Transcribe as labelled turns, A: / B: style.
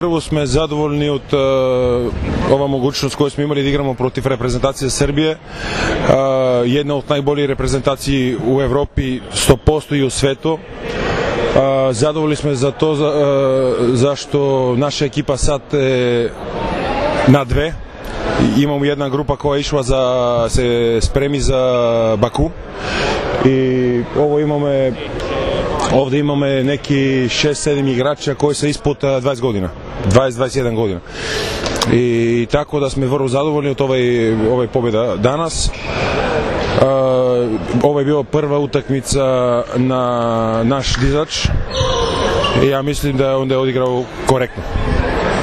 A: Prvo smo zadovoljni od ova mogućnost koju smo imali da igramo protiv reprezentacije Srbije, jedna od najboljih reprezentaciji u Evropi, 100% i u svetu. Zadovoljni smo za to zašto naša ekipa sad na dve. Imamo jedna grupa koja je išla se spremi za Baku i ovde imamo neki 6-7 igrača koji su ispod 20 godina, 20-21 godina. I tako da smo vrlo zadovoljni od ove pobjeda danas. Ovo je bila prva utakmica na naš dizač i ja mislim da je onda odigrao korektno.